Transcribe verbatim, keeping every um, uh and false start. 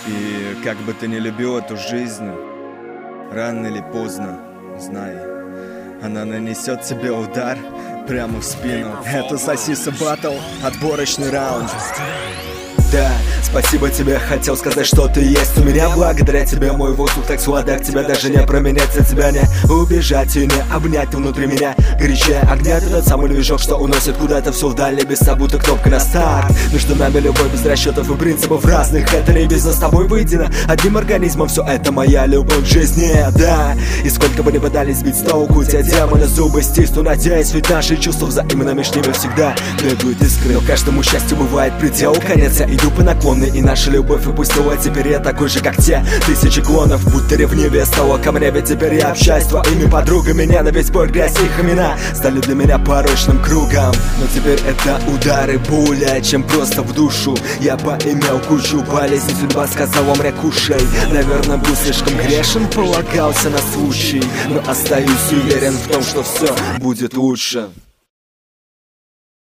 И как бы ты ни любил эту жизнь, рано или поздно, знай, она нанесет тебе удар прямо в спину. Это Сосиса Баттл, отборочный раунд. Да, спасибо тебе, хотел сказать, что ты есть у меня. Благодаря тебе мой воздух так сладок, тебя даже не променять, от тебя не убежать и не обнять внутри меня. Горячее огня, ты тот самый движок, что уносит куда-то все вдали, без будто кнопка на старт. Между нами любовь без расчетов и принципов разных. Это не бизнес, с тобой выедино, одним организмом. Все это моя любовь к жизни, да. И сколько бы ни пытались сбить с толку, те демоны зубы стиснут, надеясь, ведь наши чувства взаимно между ними всегда бегают искры. Но каждому счастью бывает предел, конец. Я иду по наклонной, и наша любовь выпустила. Теперь я такой же, как те тысячи клонов, будто ревнивее стало ко мне. Ведь теперь я общаюсь с твоими подругами, ненависть, боль, грязь, их имена стали для меня порочным кругом. Но теперь это удары более, чем просто в душу. Я поимел кучу болезней, судьба сказала мне кушай. Наверное, был слишком грешен, полагался на случай, но остаюсь уверен в том, что все будет лучше.